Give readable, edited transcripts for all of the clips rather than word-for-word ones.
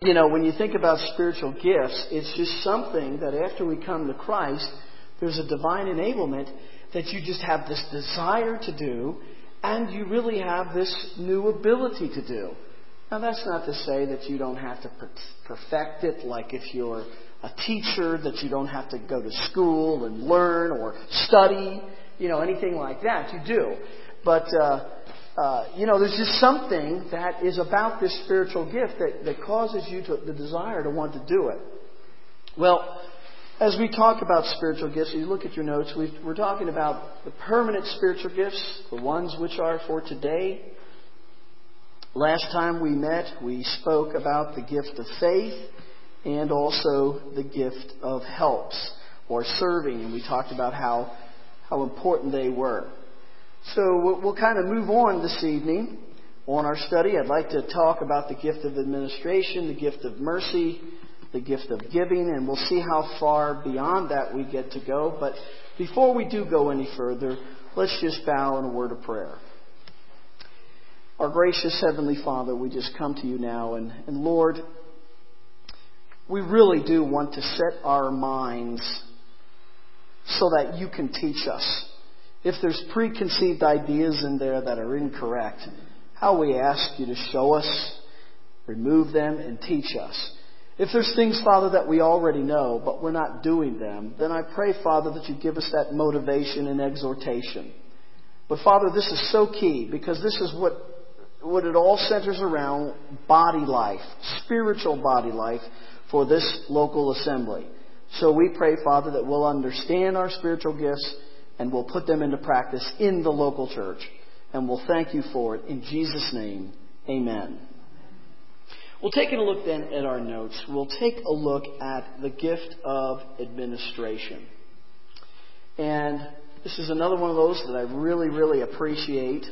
When you think about spiritual gifts, it's just something that after we come to Christ, there's a divine enablement that you just have this desire to do, and you really have this new ability to do. Now, that's not to say that you don't have to perfect it, like if you're a teacher, that you don't have to go to school and learn or study, anything like that. You do. But, there's just something that is about this spiritual gift that causes you the desire to want to do it. Well, as we talk about spiritual gifts, you look at your notes, we're talking about the permanent spiritual gifts, the ones which are for today. Last time we met, we spoke about the gift of faith and also the gift of helps or serving, and we talked about how important they were. So we'll kind of move on this evening on our study. I'd like to talk about the gift of administration, the gift of mercy, the gift of giving, and we'll see how far beyond that we get to go. But before we do go any further, let's just bow in a word of prayer. Our gracious Heavenly Father, we just come to you now, and Lord, we really do want to set our minds so that you can teach us. If there's preconceived ideas in there that are incorrect, how we ask you to show us, remove them, and teach us. If there's things, Father, that we already know, but we're not doing them, then I pray, Father, that you give us that motivation and exhortation. But, Father, this is so key, because this is what it all centers around: body life, spiritual body life for this local assembly. So we pray, Father, that we'll understand our spiritual gifts and we'll put them into practice in the local church. And we'll thank you for it. In Jesus' name, amen. We'll take a look then at our notes. We'll take a look at the gift of administration. And this is another one of those that I really, really appreciate.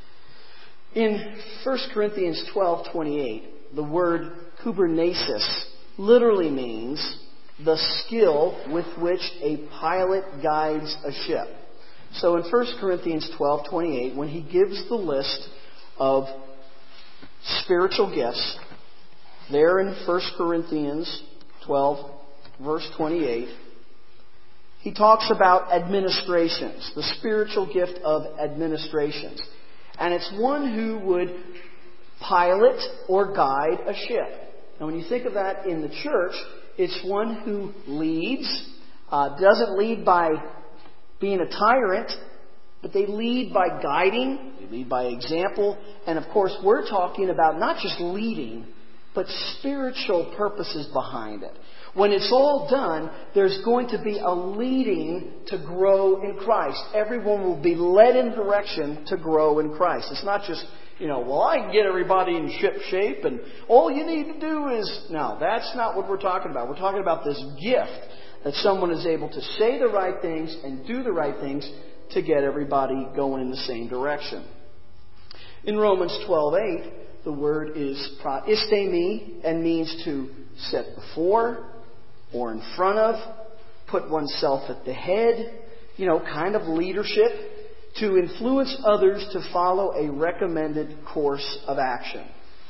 In 1 Corinthians 12:28, the word kubernesis literally means the skill with which a pilot guides a ship. So in 1 Corinthians 12:28, when he gives the list of spiritual gifts, there in 1 Corinthians 12, verse 28, he talks about administrations, the spiritual gift of administrations. And it's one who would pilot or guide a ship. Now when you think of that in the church, it's one who leads, doesn't lead by being a tyrant, but they lead by guiding, they lead by example. And of course, we're talking about not just leading, but spiritual purposes behind it. When it's all done, there's going to be a leading to grow in Christ. Everyone will be led in direction to grow in Christ. It's not just, I can get everybody in ship shape and all you need to do is... No, that's not what we're talking about. We're talking about this gift that someone is able to say the right things and do the right things to get everybody going in the same direction. In Romans 12:8, the word is praistemi and means to set before or in front of, put oneself at the head, kind of leadership, to influence others to follow a recommended course of action.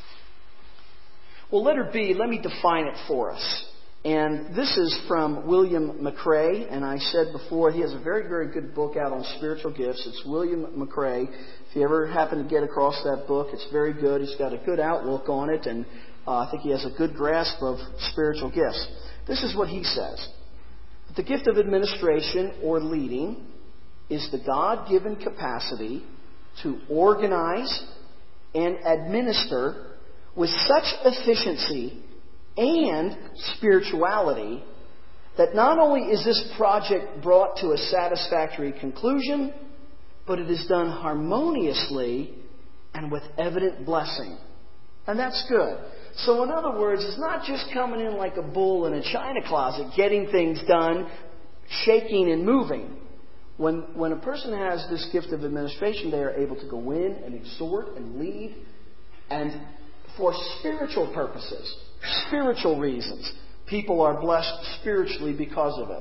Well, letter B, let me define it for us. And this is from William McRae, and I said before, he has a very, very good book out on spiritual gifts. It's William McRae. If you ever happen to get across that book, it's very good. He's got a good outlook on it, and I think he has a good grasp of spiritual gifts. This is what he says. The gift of administration or leading is the God-given capacity to organize and administer with such efficiency and spirituality that not only is this project brought to a satisfactory conclusion, but it is done harmoniously and with evident blessing. And that's good. So in other words, it's not just coming in like a bull in a china closet, getting things done, shaking and moving. When a person has this gift of administration, they are able to go in and exhort and lead, and for spiritual purposes, spiritual reasons. People are blessed spiritually because of it.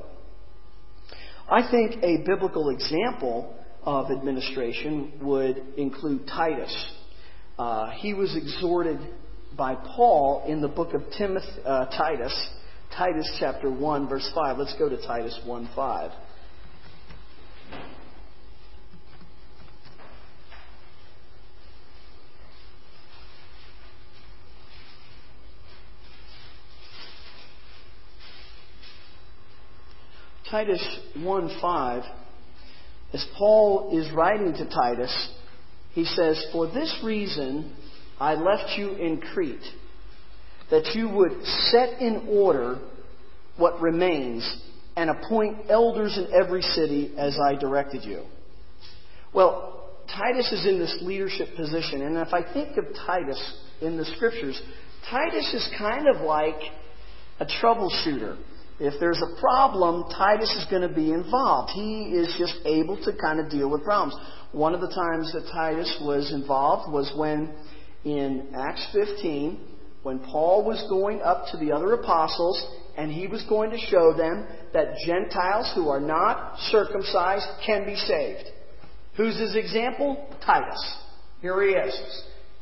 I think a biblical example of administration would include Titus. He was exhorted by Paul in the book of Titus. Titus chapter 1, verse 5. Let's go to Titus 1:5. Titus 1:5, as Paul is writing to Titus, he says, "For this reason I left you in Crete, that you would set in order what remains and appoint elders in every city as I directed you." Well, Titus is in this leadership position, and if I think of Titus in the Scriptures, Titus is kind of like a troubleshooter. If there's a problem, Titus is going to be involved. He is just able to kind of deal with problems. One of the times that Titus was involved was when in Acts 15, when Paul was going up to the other apostles and he was going to show them that Gentiles who are not circumcised can be saved. Who's his example? Titus. Here he is.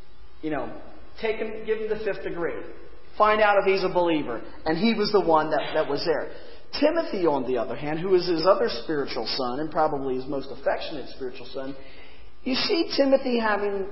Take him, give him the 5th degree. Find out if he's a believer. And he was the one that was there. Timothy, on the other hand, who is his other spiritual son, and probably his most affectionate spiritual son, you see Timothy having,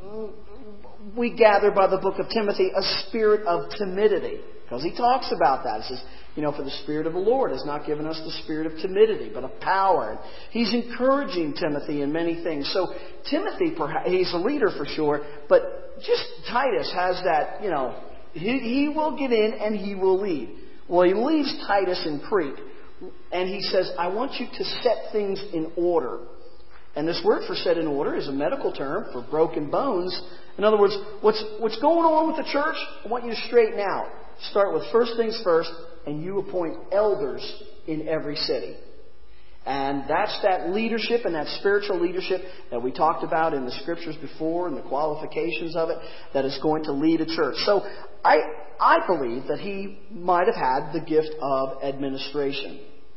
we gather by the book of Timothy, a spirit of timidity. Because he talks about that. He says, for the Spirit of the Lord has not given us the spirit of timidity, but of power. And he's encouraging Timothy in many things. So Timothy, he's a leader for sure, but just Titus has that, he will get in and he will lead. Well, he leaves Titus in Crete, and he says, I want you to set things in order. And this word for set in order is a medical term for broken bones. In other words, what's going on with the church, I want you to straighten out. Start with first things first, and you appoint elders in every city. And that's that leadership and that spiritual leadership that we talked about in the Scriptures before and the qualifications of it that is going to lead a church. So I believe that he might have had the gift of administration.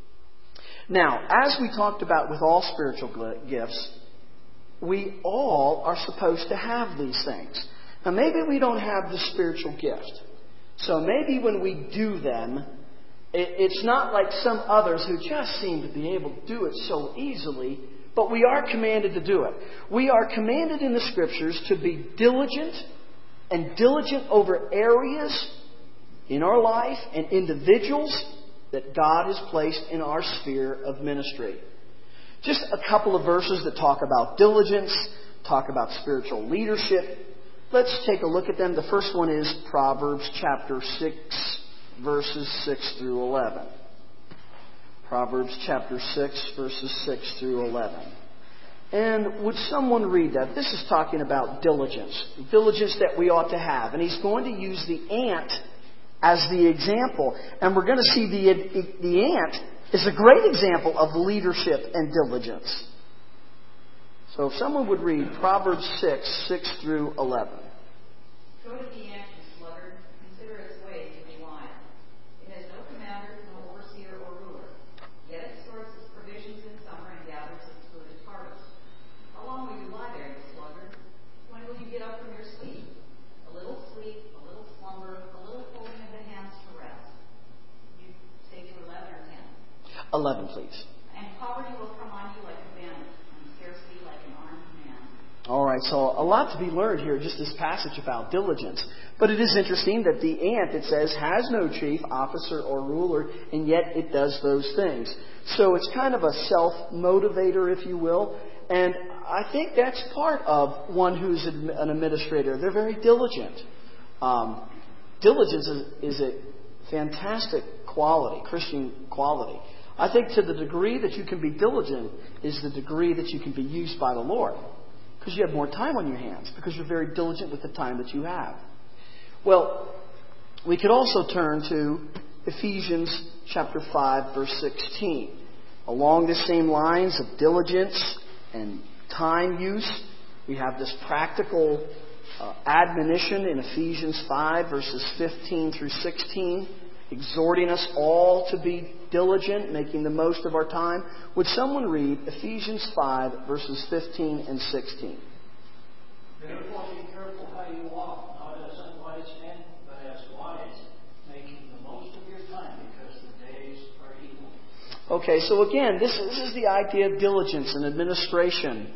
Now, as we talked about with all spiritual gifts, we all are supposed to have these things. Now, maybe we don't have the spiritual gift. So maybe when we do them, it's not like some others who just seem to be able to do it so easily, but we are commanded to do it. We are commanded in the Scriptures to be diligent and diligent over areas in our life and individuals that God has placed in our sphere of ministry. Just a couple of verses that talk about diligence, talk about spiritual leadership. Let's take a look at them. The first one is Proverbs chapter 6, verses 6 through 11. Proverbs chapter 6, verses 6 through 11. And would someone read that? This is talking about diligence. Diligence that we ought to have. And he's going to use the ant as the example. And we're going to see the ant is a great example of leadership and diligence. So if someone would read Proverbs 6 through 11. Go to the ant, you sluggard. Consider its ways to be wise. It has no commander, no overseer or ruler. Yet it stores its provisions in summer and gathers its food at harvest. How long will you lie there, you sluggard? When will you get up from your sleep? A little sleep, a little slumber, a little folding of the hands to rest. You say to 11 or 10? 11, please. And poverty will come on you like a bandit, and scarcity like an armed man. All right, so a lot to be learned here, just this passage about diligence. But it is interesting that the ant, it says, has no chief, officer, or ruler, and yet it does those things. So it's kind of a self-motivator, if you will. And I think that's part of one who's an administrator. They're very diligent. Diligence is a fantastic quality, Christian quality. I think to the degree that you can be diligent is the degree that you can be used by the Lord. Because you have more time on your hands. Because you're very diligent with the time that you have. Well, we could also turn to Ephesians chapter 5, verse 16. Along the same lines of diligence and time use, we have this practical admonition in Ephesians 5, verses 15 through 16, exhorting us all to be diligent, making the most of our time. Would someone read Ephesians 5, verses 15 and 16? Therefore be careful how you walk, not as unwise Okay, so again, this is the idea of diligence and administration.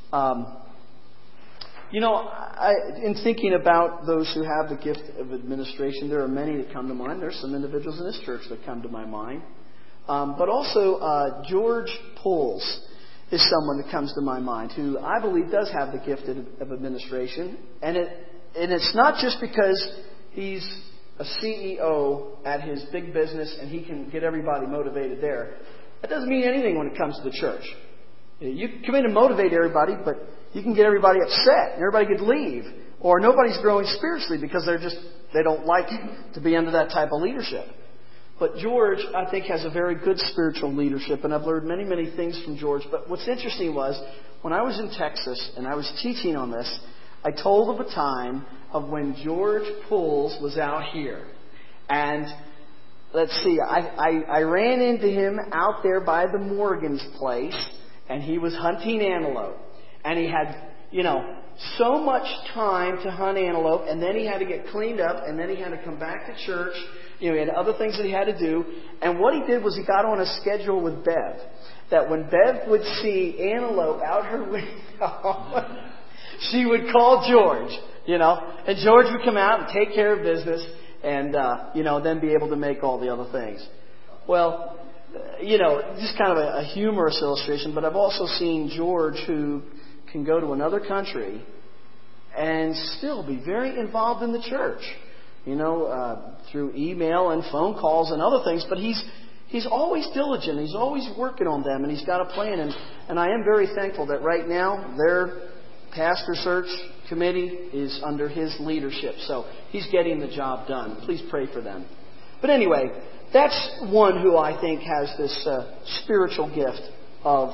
In thinking about those who have the gift of administration, there are many that come to mind. There's some individuals in this church that come to my mind. But also, George Pulls is someone that comes to my mind who I believe does have the gift of administration. And it's not just because he's a CEO at his big business and he can get everybody motivated there. That doesn't mean anything when it comes to the church. You can come in and motivate everybody, but you can get everybody upset and everybody could leave. Or nobody's growing spiritually because they don't like to be under that type of leadership. But George, I think, has a very good spiritual leadership, and I've learned many, many things from George. But what's interesting was, when I was in Texas and I was teaching on this, I told of a time of when George Pulls was out here. And let's see, I ran into him out there by the Morgan's place, and he was hunting antelope. And he had, so much time to hunt antelope, and then he had to get cleaned up, and then he had to come back to church. He had other things that he had to do. And what he did was he got on a schedule with Bev, that when Bev would see antelope out her window, she would call George, and George would come out and take care of business and, then be able to make all the other things. Well, just kind of a humorous illustration, but I've also seen George who can go to another country and still be very involved in the church, through email and phone calls and other things. But he's always diligent. He's always working on them, and he's got a plan. And I am very thankful that right now their pastor search committee is under his leadership. So he's getting the job done. Please pray for them. But anyway, that's one who I think has this spiritual gift of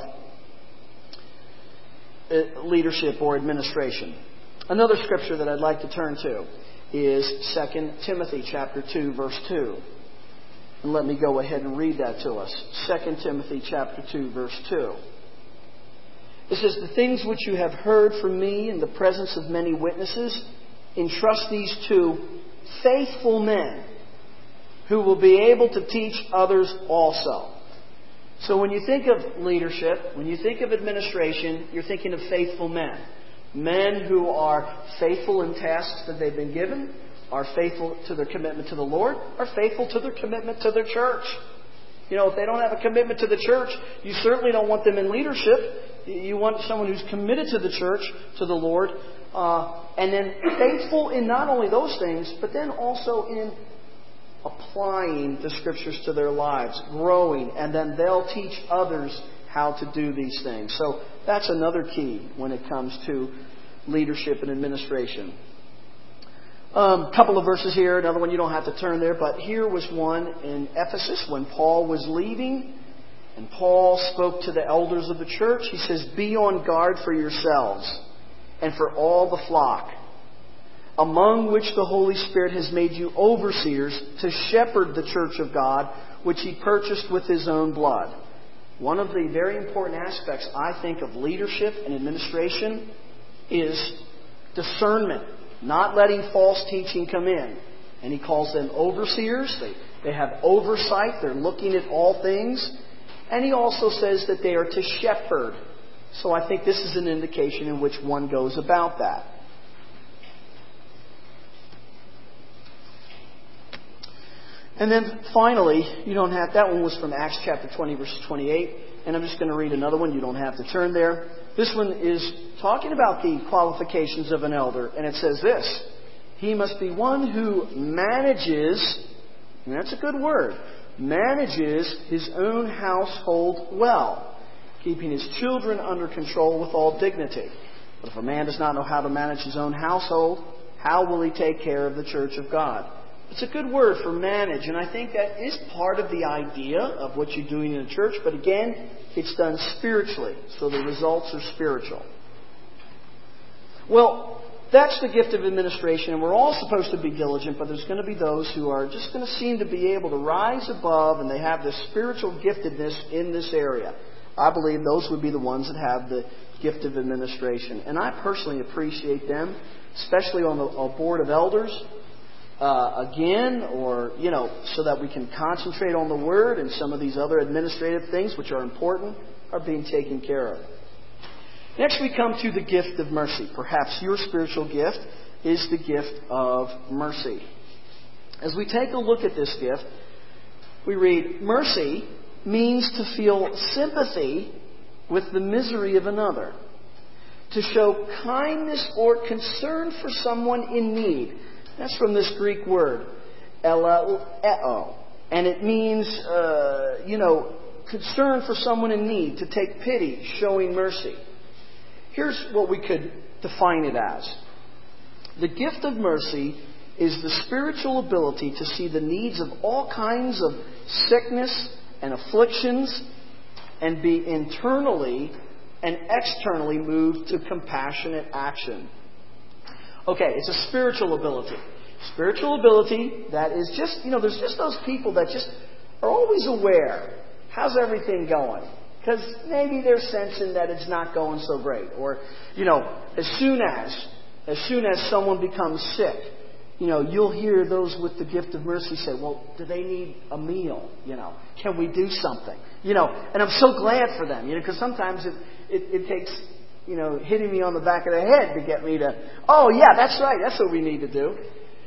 leadership or administration. Another scripture that I'd like to turn to is 2 Timothy chapter 2, verse 2. And let me go ahead and read that to us. 2 Timothy chapter 2, verse 2. It says, "The things which you have heard from me in the presence of many witnesses, entrust these to faithful men who will be able to teach others also." So when you think of leadership, when you think of administration, you're thinking of faithful men. Men who are faithful in tasks that they've been given, are faithful to their commitment to the Lord, are faithful to their commitment to their church. If they don't have a commitment to the church, you certainly don't want them in leadership. You want someone who's committed to the church, to the Lord, and then faithful in not only those things, but then also in applying the Scriptures to their lives, growing, and then they'll teach others how to do these things. So that's another key when it comes to leadership and administration. Couple of verses here, another one you don't have to turn there, but here was one in Ephesus when Paul was leaving, and Paul spoke to the elders of the church. He says, "Be on guard for yourselves and for all the flock, among which the Holy Spirit has made you overseers to shepherd the church of God, which He purchased with His own blood." One of the very important aspects, I think, of leadership and administration is discernment, not letting false teaching come in. And he calls them overseers. They have oversight. They're looking at all things. And he also says that they are to shepherd. So I think this is an indication in which one goes about that. And then finally, that one was from Acts chapter 20, verse 28. And I'm just going to read another one. You don't have to turn there. This one is talking about the qualifications of an elder. And it says this: "He must be one who manages," and that's a good word, "manages his own household well, keeping his children under control with all dignity. But if a man does not know how to manage his own household, how will he take care of the church of God?" It's a good word for manage, and I think that is part of the idea of what you're doing in the church. But again, it's done spiritually, so the results are spiritual. Well, that's the gift of administration, and we're all supposed to be diligent, but there's going to be those who are just going to seem to be able to rise above, and they have this spiritual giftedness in this area. I believe those would be the ones that have the gift of administration. And I personally appreciate them, especially on a board of elders. again, or, so that we can concentrate on the Word, and some of these other administrative things which are important are being taken care of. Next we come to the gift of mercy. Perhaps your spiritual gift is the gift of mercy. As we take a look at this gift, we read, mercy means to feel sympathy with the misery of another, to show kindness or concern for someone in need. That's from this Greek word, eleo. And it means, concern for someone in need, to take pity, showing mercy. Here's what we could define it as. The gift of mercy is the spiritual ability to see the needs of all kinds of sickness and afflictions and be internally and externally moved to compassionate action. Okay, it's a spiritual ability. Spiritual ability that is just, there's just those people that just are always aware. How's everything going? Because maybe they're sensing that it's not going so great. Or, as soon as someone becomes sick, you'll hear those with the gift of mercy say, well, do they need a meal? Can we do something? And I'm so glad for them, because sometimes it takes, hitting me on the back of the head to get me to, oh yeah, that's right, that's what we need to do.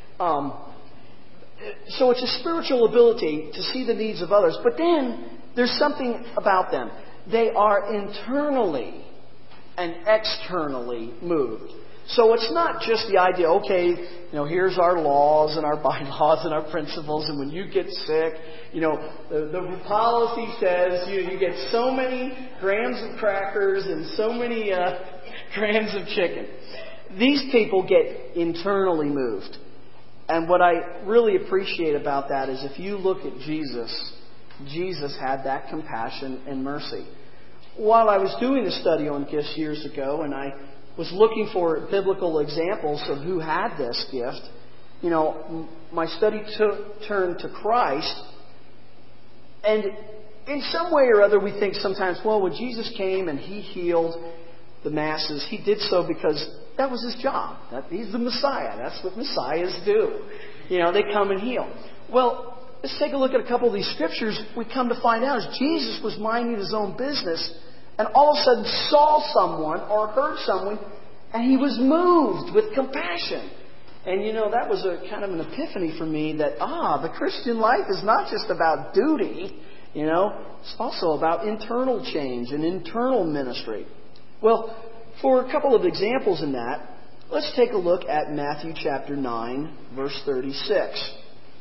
So it's a spiritual ability to see the needs of others. But then there's something about them. They are internally and externally moved. So it's not just the idea, okay, here's our laws and our bylaws and our principles, and when you get sick, the policy says you get so many grams of crackers and so many grams of chicken. These people get internally moved. And what I really appreciate about that is if you look at Jesus, Jesus had that compassion and mercy. While I was doing a study on gifts years ago, and I was looking for biblical examples of who had this gift, my study turned to Christ. And in some way or other, we think sometimes, well, when Jesus came and He healed the masses, He did so because that was His job. He's the Messiah. That's what Messiahs do. They come and heal. Well, let's take a look at a couple of these scriptures. We come to find out is Jesus was minding His own business, and all of a sudden saw someone or heard someone, and He was moved with compassion. And that was a kind of an epiphany for me that, the Christian life is not just about duty, it's also about internal change and internal ministry. Well, for a couple of examples in that, let's take a look at Matthew chapter 9, verse 36.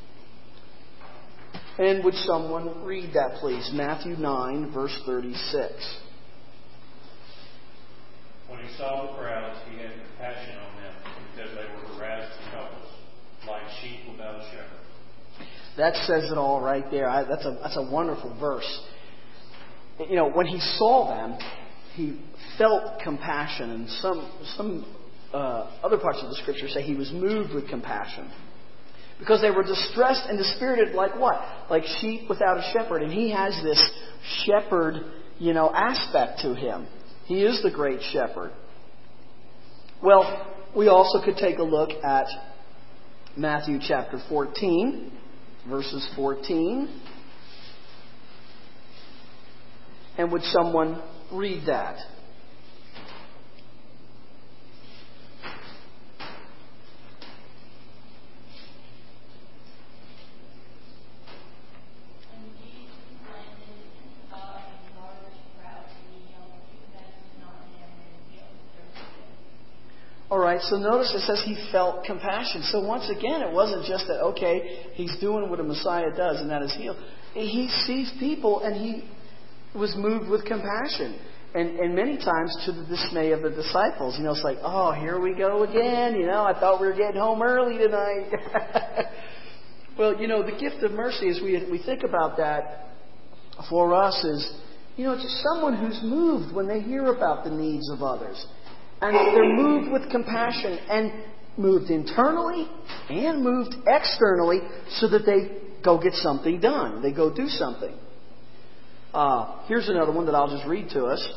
And would someone read that, please? Matthew 9, verse 36. When He saw the crowds, He had compassion on them, because they were harassed and helpless, like sheep without a shepherd. That says it all right there. That's a wonderful verse. When He saw them, He felt compassion, and some other parts of the Scripture say He was moved with compassion. Because they were distressed and dispirited like what? Like sheep without a shepherd. And He has this shepherd, aspect to Him. He is the great shepherd. Well, we also could take a look at Matthew chapter 14, verses 14. And would someone read that? All right, so notice it says He felt compassion. So once again, it wasn't just that, okay, He's doing what a Messiah does, and that is heal. He sees people, and He was moved with compassion. And many times to the dismay of the disciples. It's like, oh, here we go again. I thought we were getting home early tonight. Well, the gift of mercy, as we think about that, for us is, just someone who's moved when they hear about the needs of others. And they're moved with compassion and moved internally and moved externally so that they go get something done. They go do something. Here's another one that I'll just read to us.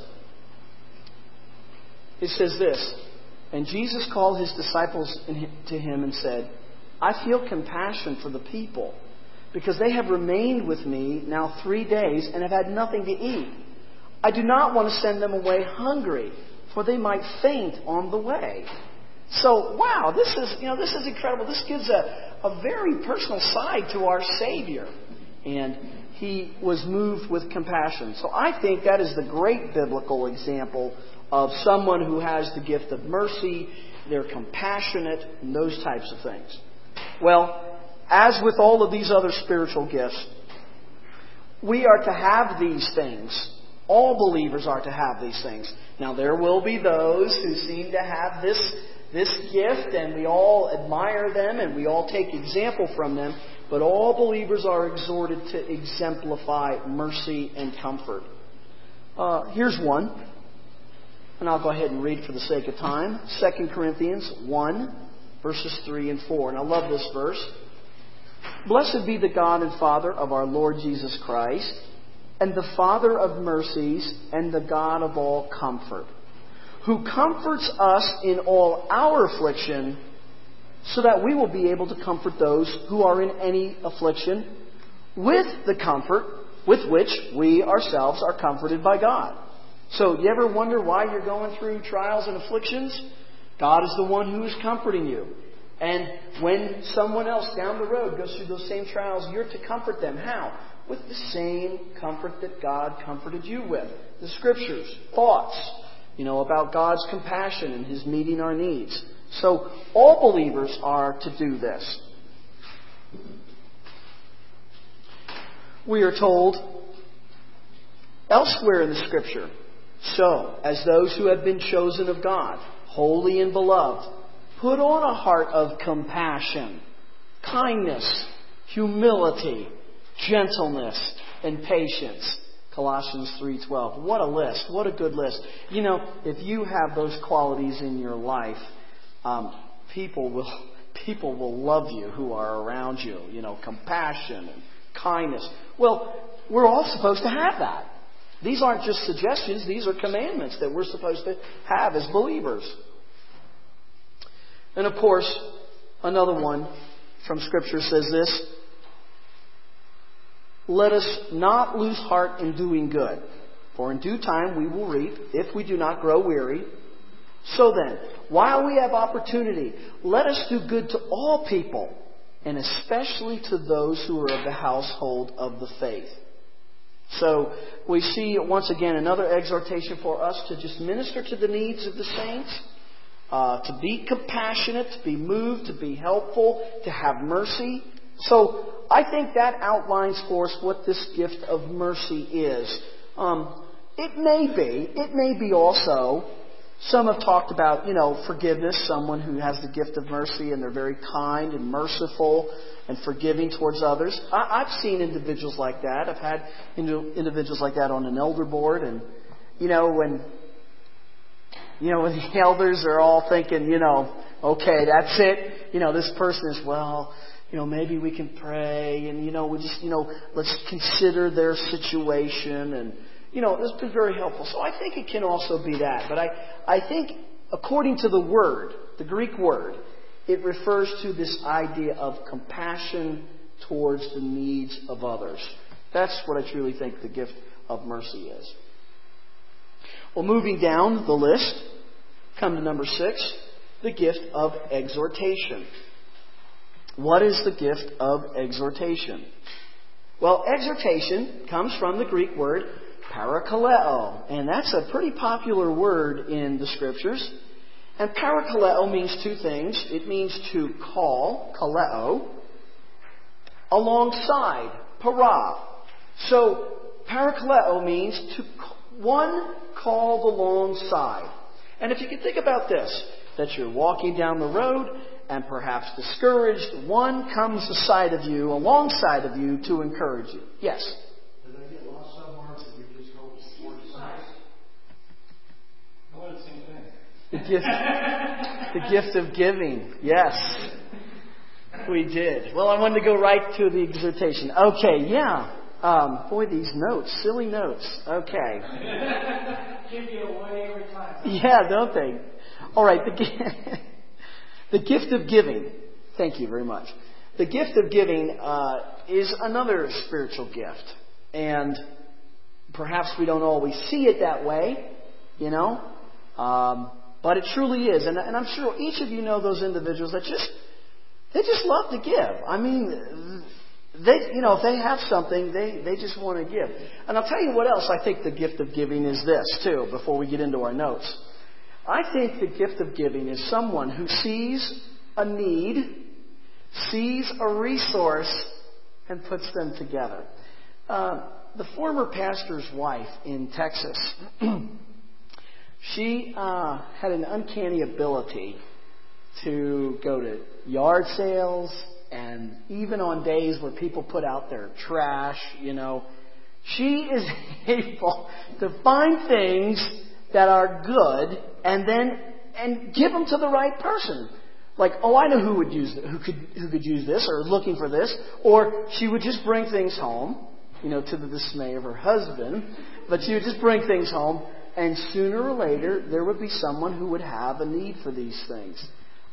It says this, and Jesus called His disciples to Him and said, I feel compassion for the people because they have remained with me now 3 days and have had nothing to eat. I do not want to send them away hungry, for they might faint on the way. So, wow, this is incredible. This gives a very personal side to our Savior. And He was moved with compassion. So I think that is the great biblical example of someone who has the gift of mercy. They're compassionate and those types of things. Well, as with all of these other spiritual gifts, we are to have these things. All believers are to have these things. Now, there will be those who seem to have this gift, and we all admire them, and we all take example from them. But all believers are exhorted to exemplify mercy and comfort. Here's one, and I'll go ahead and read for the sake of time. 2 Corinthians 1, verses 3 and 4. And I love this verse. Blessed be the God and Father of our Lord Jesus Christ, and the Father of mercies, and the God of all comfort, who comforts us in all our affliction, so that we will be able to comfort those who are in any affliction with the comfort with which we ourselves are comforted by God. So, you ever wonder why you're going through trials and afflictions? God is the one who is comforting you. And when someone else down the road goes through those same trials, you're to comfort them. How? With the same comfort that God comforted you with. The Scriptures, thoughts, about God's compassion and His meeting our needs. So, all believers are to do this. We are told elsewhere in the Scripture, so, as those who have been chosen of God, holy and beloved, put on a heart of compassion, kindness, humility, gentleness, and patience. Colossians 3:12. What a list. What a good list. If you have those qualities in your life, people will love you who are around you. Compassion and kindness. Well, we're all supposed to have that. These aren't just suggestions. These are commandments that we're supposed to have as believers. And of course, another one from Scripture says this: let us not lose heart in doing good, for in due time we will reap if we do not grow weary. So then, while we have opportunity, let us do good to all people, and especially to those who are of the household of the faith. So, we see once again another exhortation for us to just minister to the needs of the saints, to be compassionate, to be moved, to be helpful, to have mercy. So, I think that outlines for us what this gift of mercy is. It may be also, some have talked about, forgiveness, someone who has the gift of mercy and they're very kind and merciful and forgiving towards others. I've seen individuals like that. I've had individuals like that on an elder board, and, when the elders are all thinking, okay, that's it. This person is, maybe we can pray and, we just, let's consider their situation, and, it's been very helpful. So I think it can also be that. But I think according to the word, the Greek word, it refers to this idea of compassion towards the needs of others. That's what I truly think the gift of mercy is. Well, moving down the list, come to number 6, the gift of exhortation. What is the gift of exhortation? Well, exhortation comes from the Greek word parakaleo, and that's a pretty popular word in the Scriptures. And parakaleo means two things. It means to call, kaleo, alongside, para. So, parakaleo means one called alongside. And if you can think about this, that you're walking down the road and perhaps discouraged, one comes alongside of you to encourage you. Yes? Did I get lost somewhere? Did we just go towards science? Well, the same thing. The gift of giving. Yes. We did. Well, I wanted to go right to the exhortation. Okay, yeah. Boy, these notes. Silly notes. Okay. Give you away every time. Yeah, don't they? All right. The gift of giving. Thank you very much. The gift of giving is another spiritual gift. And perhaps we don't always see it that way, but it truly is. And I'm sure each of you know those individuals that they just love to give. I mean, if they have something, they just want to give. And I'll tell you what else I think the gift of giving is this, too, before we get into our notes. I think the gift of giving is someone who sees a need, sees a resource, and puts them together. The former pastor's wife in Texas, she had an uncanny ability to go to yard sales, and even on days where people put out their trash, she is able to find things that are good and give them to the right person. Like, I know who could use this, or looking for this. Or she would just bring things home, to the dismay of her husband. But she would just bring things home, and sooner or later there would be someone who would have a need for these things.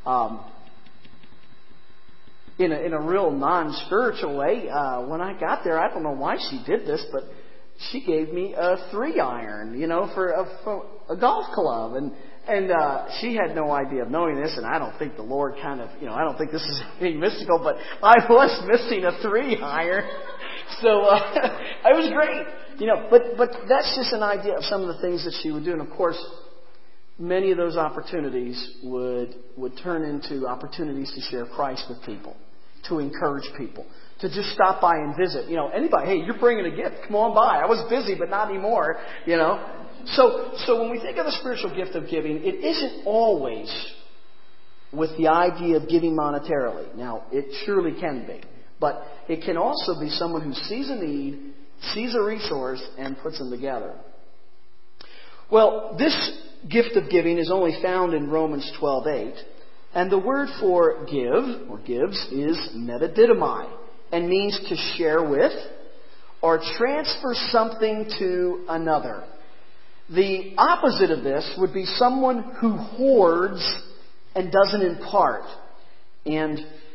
In a real non-spiritual way, when I got there, I don't know why she did this, but she gave me a 3-iron, for a golf club, and she had no idea of knowing this, and I don't think the Lord I don't think this is anything mystical, but I was missing a 3-iron, so it was great, but that's just an idea of some of the things that she would do, and of course, many of those opportunities would turn into opportunities to share Christ with people, to encourage people, to just stop by and visit. Anybody, hey, you're bringing a gift, come on by. I was busy, but not anymore, So when we think of the spiritual gift of giving, it isn't always with the idea of giving monetarily. Now, it surely can be. But it can also be someone who sees a need, sees a resource, and puts them together. Well, this gift of giving is only found in Romans 12:8. And the word for give, or gives, is metadidomai, and means to share with or transfer something to another. The opposite of this would be someone who hoards and doesn't impart. And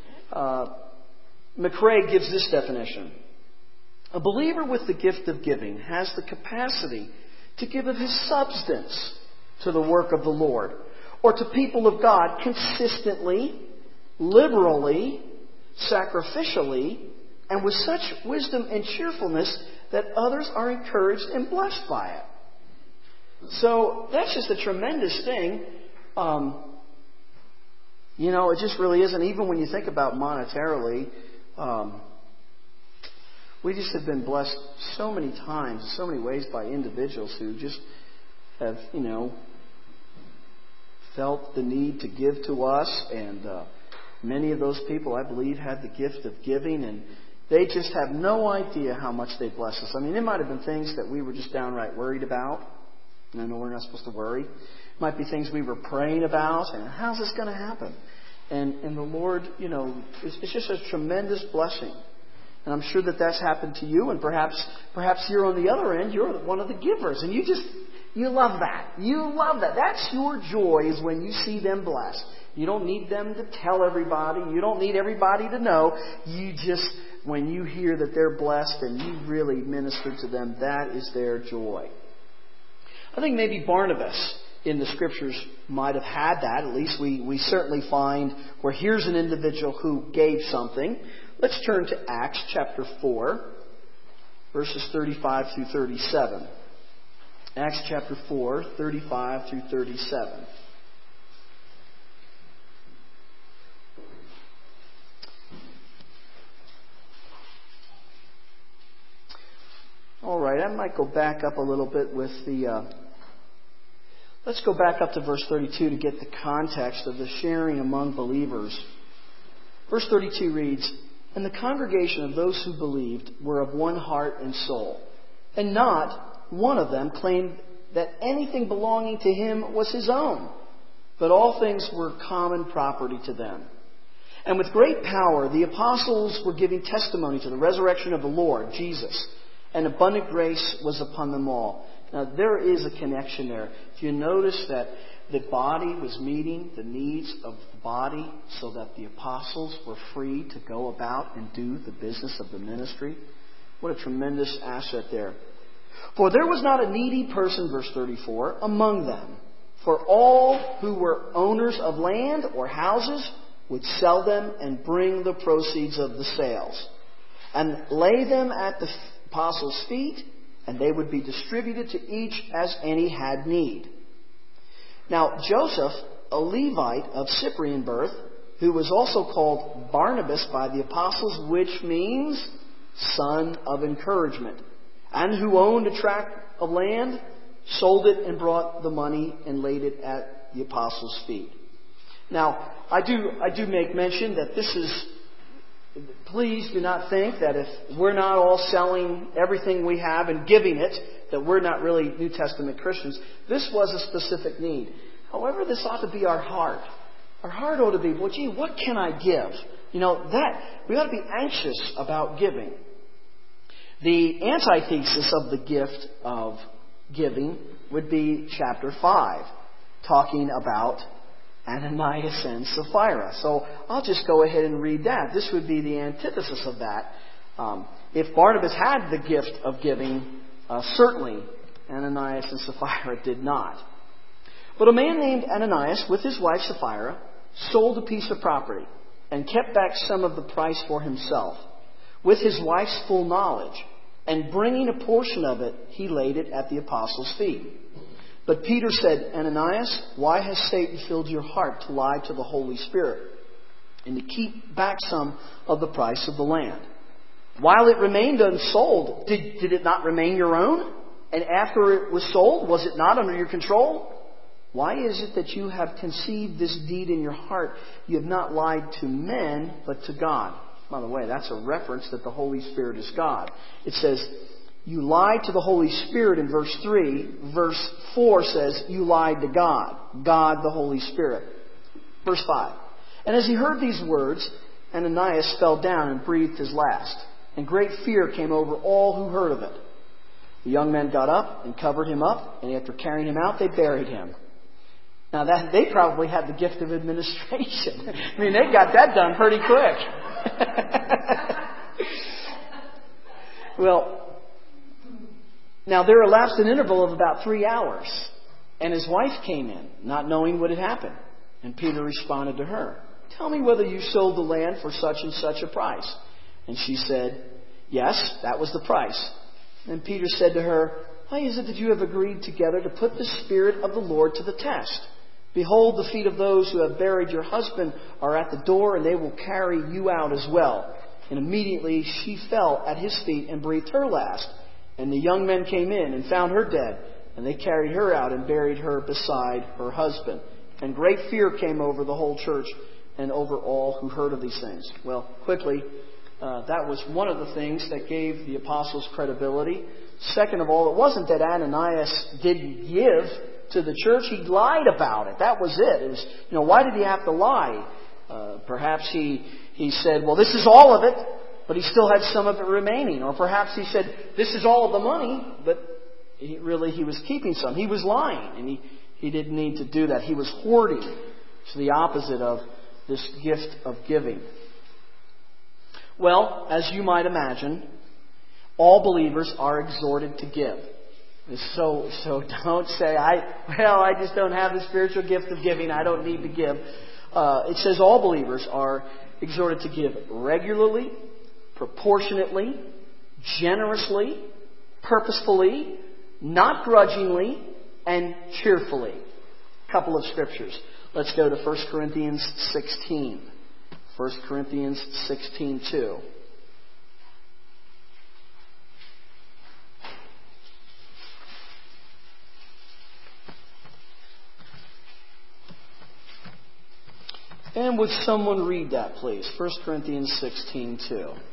McRae gives this definition. A believer with the gift of giving has the capacity to give of his substance to the work of the Lord, or to people of God consistently, liberally, sacrificially, and with such wisdom and cheerfulness that others are encouraged and blessed by it. So that's just a tremendous thing. It just really is. And even when you think about monetarily, we just have been blessed so many times, so many ways by individuals who just have, felt the need to give to us. And many of those people, I believe, had the gift of giving, and they just have no idea how much they bless us. I mean, it might have been things that we were just downright worried about. And I know we're not supposed to worry. It might be things we were praying about, and how's this going to happen? And the Lord, it's just a tremendous blessing. And I'm sure that that's happened to you, and perhaps you're on the other end, you're one of the givers, and you love that. You love that. That's your joy, is when you see them blessed. You don't need them to tell everybody. You don't need everybody to know. You just, when you hear that they're blessed and you really minister to them, that is their joy. I think maybe Barnabas in the Scriptures might have had that. At least we certainly find where here's an individual who gave something. Let's turn to Acts chapter 4, verses 35 through 37. Acts chapter 4, 35 through 37. All right, I might go back up a little bit with the... Let's go back up to verse 32 to get the context of the sharing among believers. Verse 32 reads, "And the congregation of those who believed were of one heart and soul, and not one of them claimed that anything belonging to him was his own, but all things were common property to them. And with great power the apostles were giving testimony to the resurrection of the Lord Jesus, and abundant grace was upon them all. Now, there is a connection there. Do you notice that the body was meeting the needs of the body so that the apostles were free to go about and do the business of the ministry? What a tremendous asset there. For there was not a needy person, verse 34, among them. For all who were owners of land or houses would sell them and bring the proceeds of the sales and lay them at the apostles' feet, and they would be distributed to each as any had need. Now Joseph, a Levite of Cyprian birth, who was also called Barnabas by the apostles, which means son of encouragement, and who owned a tract of land, sold it and brought the money and laid it at the apostles' feet. Now, I do make mention that this is, please do not think that if we're not all selling everything we have and giving it, that we're not really New Testament Christians. This was a specific need. However, this ought to be our heart. Our heart ought to be, well, gee, what can I give? We ought to be anxious about giving. The antithesis of the gift of giving would be chapter 5, talking about Ananias and Sapphira. So I'll just go ahead and read that. This would be the antithesis of that. If Barnabas had the gift of giving, certainly Ananias and Sapphira did not. But a man named Ananias, with his wife Sapphira, sold a piece of property and kept back some of the price for himself, with his wife's full knowledge, and bringing a portion of it, he laid it at the apostles' feet. But Peter said, Ananias, why has Satan filled your heart to lie to the Holy Spirit and to keep back some of the price of the land? While it remained unsold, did it not remain your own? And after it was sold, was it not under your control? Why is it that you have conceived this deed in your heart? You have not lied to men, but to God. By the way, that's a reference that the Holy Spirit is God. It says, you lied to the Holy Spirit in verse 3. Verse 4 says, you lied to God. God, the Holy Spirit. Verse 5. And as he heard these words, Ananias fell down and breathed his last. And great fear came over all who heard of it. The young men got up and covered him up, and after carrying him out, they buried him. Now, they probably had the gift of administration. I mean, they got that done pretty quick. Well, now there elapsed an interval of about 3 hours, and his wife came in, not knowing what had happened. And Peter responded to her, tell me whether you sold the land for such and such a price. And she said, yes, that was the price. And Peter said to her, why is it that you have agreed together to put the Spirit of the Lord to the test? Behold, the feet of those who have buried your husband are at the door, and they will carry you out as well. And immediately she fell at his feet and breathed her last. And the young men came in and found her dead, and they carried her out and buried her beside her husband. And great fear came over the whole church and over all who heard of these things. Well, quickly, that was one of the things that gave the apostles credibility. Second of all, it wasn't that Ananias didn't give to the church. He lied about it. That was it. It was, why did he have to lie? Perhaps he said, well, this is all of it, but he still had some of it remaining. Or perhaps he said, this is all of the money, but he was keeping some. He was lying, and he didn't need to do that. He was hoarding. It's the opposite of this gift of giving. Well, as you might imagine, all believers are exhorted to give. So don't say, I just don't have the spiritual gift of giving. I don't need to give. It says all believers are exhorted to give regularly, proportionately, generously, purposefully, not grudgingly, and cheerfully. A couple of scriptures. Let's go to 1 Corinthians 16. 1 Corinthians 16:2. And would someone read that, please? 1 Corinthians 16:2. On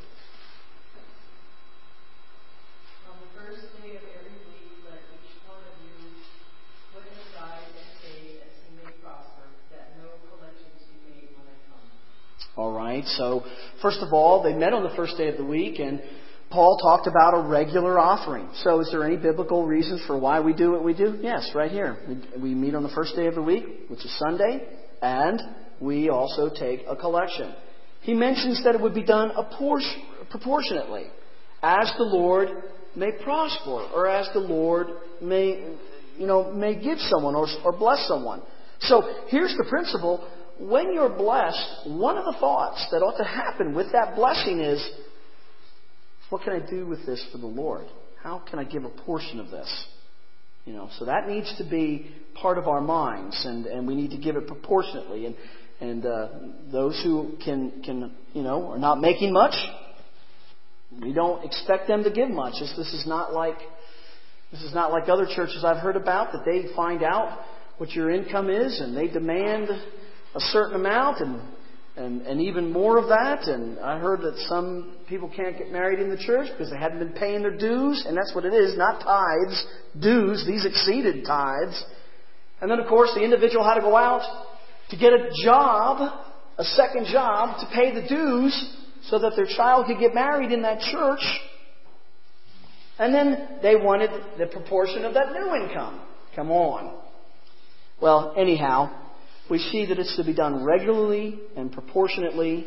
the first day of every week, let each one of you put aside and save as he may prosper, that no collections be made when I come. All right. So, first of all, they met on the first day of the week, and Paul talked about a regular offering. So is there any biblical reasons for why we do what we do? Yes, right here. We meet on the first day of the week, which is Sunday, and we also take a collection. He mentions that it would be done proportionately, as the Lord may prosper, or as the Lord may give someone or bless someone. So here's the principle. When you're blessed, one of the thoughts that ought to happen with that blessing is, what can I do with this for the Lord? How can I give a portion of this? So that needs to be part of our minds, and we need to give it proportionately. And those who can are not making much, we don't expect them to give much. This is not like other churches I've heard about, that they find out what your income is and they demand a certain amount and even more of that. And I heard that some people can't get married in the church because they hadn't been paying their dues, and that's what it is, not tithes, dues. These exceeded tithes. And then, of course, the individual had to go out to get a job, a second job, to pay the dues so that their child could get married in that church. And then they wanted the proportion of that new income. Come on. Well, anyhow, we see that it's to be done regularly and proportionately.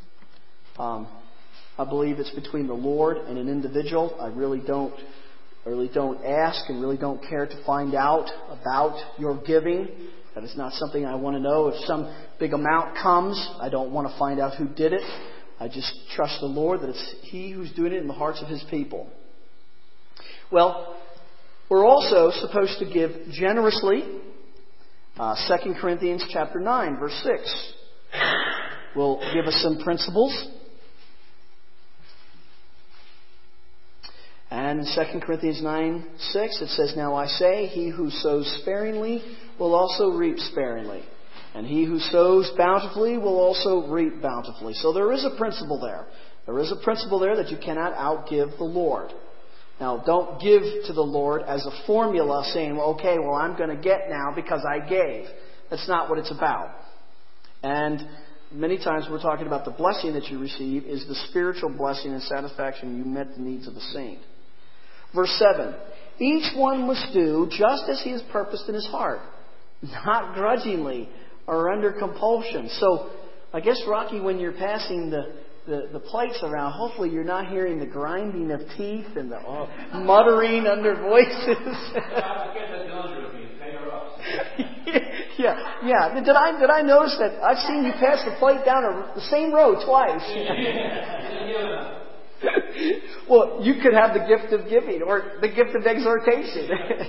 I believe it's between the Lord and an individual. I really don't ask and really don't care to find out about your giving. That is not something I want to know. If some big amount comes, I don't want to find out who did it. I just trust the Lord that it's He who's doing it in the hearts of His people. Well, we're also supposed to give generously. 2 Corinthians chapter 9, verse 6 will give us some principles. And in 2 Corinthians 9, 6, it says, "Now I say, he who sows sparingly will also reap sparingly. And he who sows bountifully will also reap bountifully." So there is a principle there. There is a principle there that you cannot outgive the Lord. Now, don't give to the Lord as a formula saying, I'm going to get now because I gave. That's not what it's about. And many times we're talking about the blessing that you receive is the spiritual blessing and satisfaction you met the needs of a saint. Verse 7, "Each one must do just as he has purposed in his heart, not grudgingly or under compulsion." So, I guess, Rocky, when you're passing the plates around, hopefully you're not hearing the grinding of teeth and the muttering under voices. Yeah. Did I notice that I've seen you pass the plate down the same row twice? Well, you could have the gift of giving or the gift of exhortation.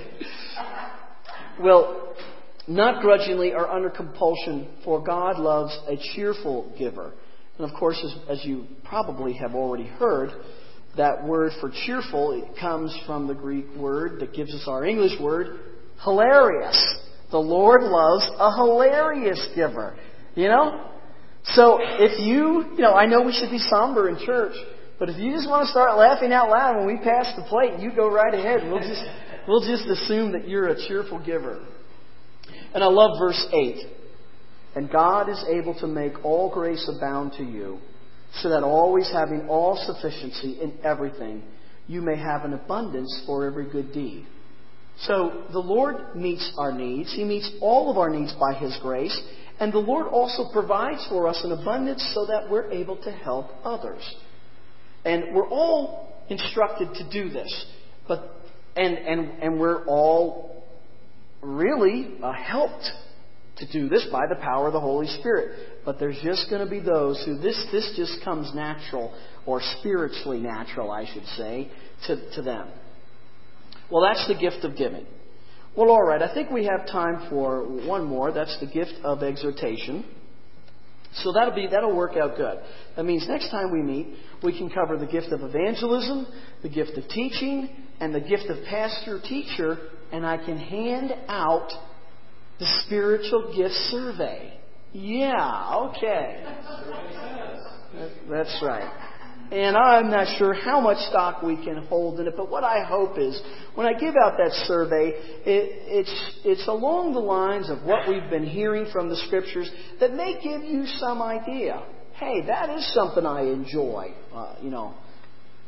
Well, not grudgingly or under compulsion, for God loves a cheerful giver. And of course, as you probably have already heard, that word for cheerful, it comes from the Greek word that gives us our English word, hilarious. The Lord loves a hilarious giver. So if I know we should be somber in church, but if you just want to start laughing out loud when we pass the plate, you go right ahead. We'll just assume that you're a cheerful giver. And I love verse 8. "And God is able to make all grace abound to you, so that always having all sufficiency in everything, you may have an abundance for every good deed." So the Lord meets our needs. He meets all of our needs by His grace. And the Lord also provides for us an abundance so that we're able to help others. And we're all instructed to do this. And we're all really helped to do this by the power of the Holy Spirit. But there's just going to be those who this just comes natural, or spiritually natural, I should say, to them. Well, that's the gift of giving. Well, all right, I think we have time for one more. That's the gift of exhortation. So that'll work out good. That means next time we meet, we can cover the gift of evangelism, the gift of teaching, and the gift of pastor-teacher, and I can hand out the spiritual gift survey. Yeah, okay. That's right. And I'm not sure how much stock we can hold in it, but what I hope is, when I give out that survey, it's along the lines of what we've been hearing from the Scriptures that may give you some idea. Hey, that is something I enjoy.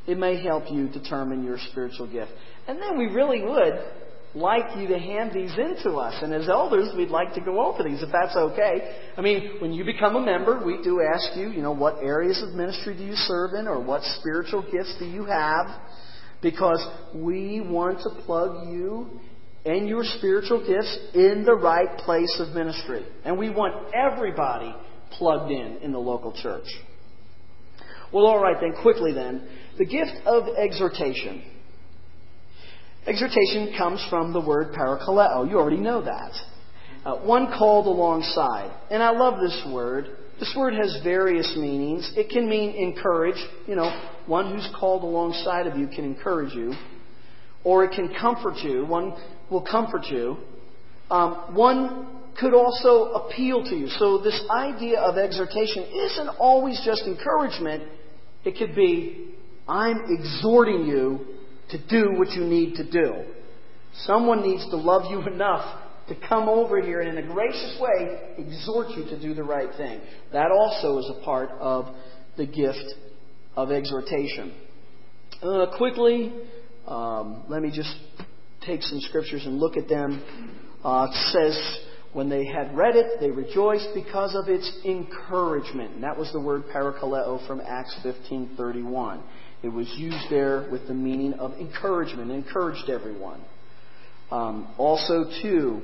It may help you determine your spiritual gift. And then we really would like you to hand these in to us. And as elders, we'd like to go over these, if that's okay. I mean, when you become a member, we do ask you, what areas of ministry do you serve in, or what spiritual gifts do you have? Because we want to plug you and your spiritual gifts in the right place of ministry. And we want everybody plugged in the local church. Well, all right then, quickly then. The gift of exhortation. Exhortation comes from the word parakaleo. You already know that. One called alongside. And I love this word. This word has various meanings. It can mean encourage. One who's called alongside of you can encourage you. Or it can comfort you. One will comfort you. One could also appeal to you. So this idea of exhortation isn't always just encouragement. It could be, I'm exhorting you to do what you need to do. Someone needs to love you enough to come over here and in a gracious way exhort you to do the right thing. That also is a part of the gift of exhortation. Quickly, let me just take some scriptures and look at them. It says, when they had read it, they rejoiced because of its encouragement. And that was the word parakaleo from Acts 15:31. It was used there with the meaning of encouragement. It encouraged everyone. Also, too,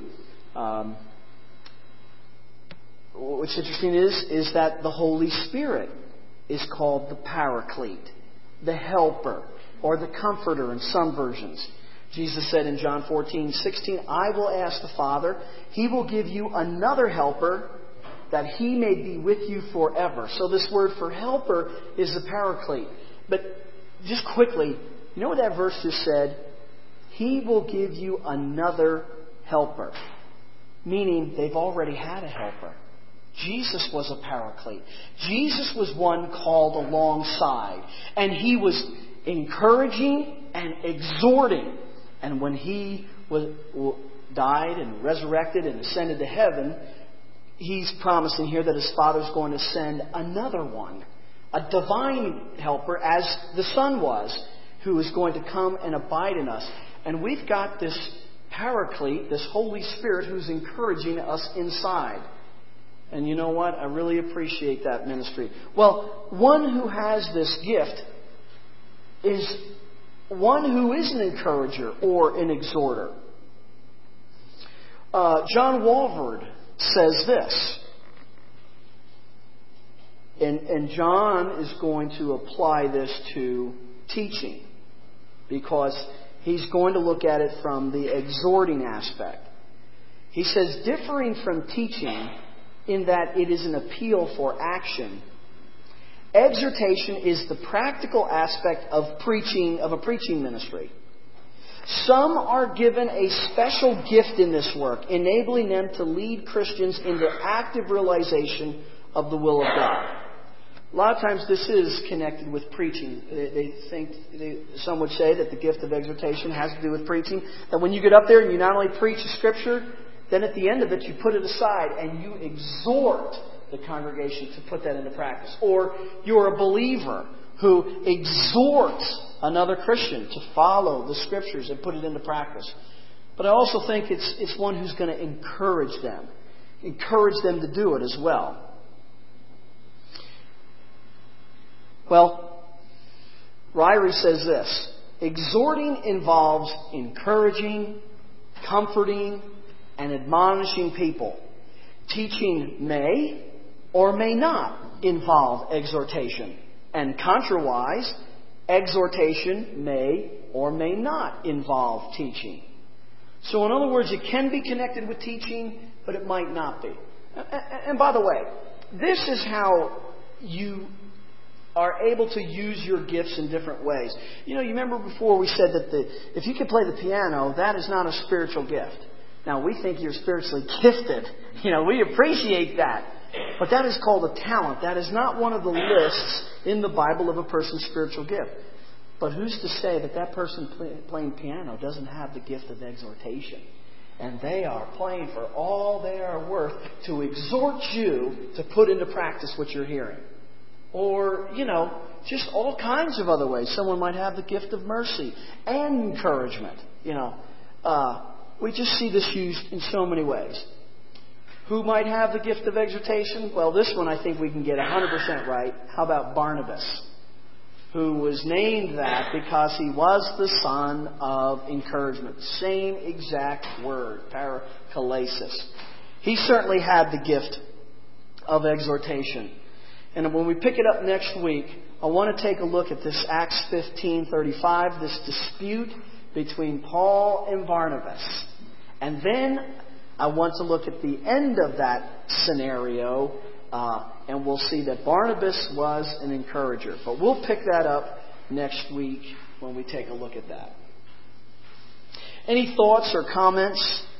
what's interesting is that the Holy Spirit is called the Paraclete, the Helper, or the Comforter in some versions. Jesus said in John 14:16, I will ask the Father, He will give you another Helper, that He may be with you forever. So this word for helper is the Paraclete. But just quickly, you know what that verse just said? He will give you another helper. Meaning they've already had a helper. Jesus was a Paraclete. Jesus was one called alongside. And He was encouraging and exhorting. And when He died and resurrected and ascended to heaven, He's promising here that His Father's going to send another one. A divine helper, as the Son was, who is going to come and abide in us. And we've got this Paraclete, this Holy Spirit, who's encouraging us inside. And you know what? I really appreciate that ministry. Well, one who has this gift is one who is an encourager or an exhorter. John Walvoord says this. And John is going to apply this to teaching, because he's going to look at it from the exhorting aspect. He says, differing from teaching in that it is an appeal for action, exhortation is the practical aspect of a preaching ministry. Some are given a special gift in this work, enabling them to lead Christians into active realization of the will of God. A lot of times this is connected with preaching. Some would say that the gift of exhortation has to do with preaching. That when you get up there and you not only preach a scripture, then at the end of it you put it aside and you exhort the congregation to put that into practice. Or you're a believer who exhorts another Christian to follow the scriptures and put it into practice. But I also think it's one who's going to encourage them to do it as well. Well, Ryrie says this: exhorting involves encouraging, comforting, and admonishing people. Teaching may or may not involve exhortation. And contrawise, exhortation may or may not involve teaching. So in other words, it can be connected with teaching, but it might not be. And by the way, this is how you are able to use your gifts in different ways. You remember before we said that if you can play the piano, that is not a spiritual gift. Now, we think you're spiritually gifted. We appreciate that. But that is called a talent. That is not one of the lists in the Bible of a person's spiritual gift. But who's to say that person playing piano doesn't have the gift of exhortation? And they are playing for all they are worth to exhort you to put into practice what you're hearing. Or, just all kinds of other ways. Someone might have the gift of mercy and encouragement. We just see this used in so many ways. Who might have the gift of exhortation? Well, this one I think we can get 100% right. How about Barnabas, who was named that because he was the son of encouragement. Same exact word, paraklesis. He certainly had the gift of exhortation. And when we pick it up next week, I want to take a look at this Acts 15:35, this dispute between Paul and Barnabas. And then I want to look at the end of that scenario, and we'll see that Barnabas was an encourager. But we'll pick that up next week when we take a look at that. Any thoughts or comments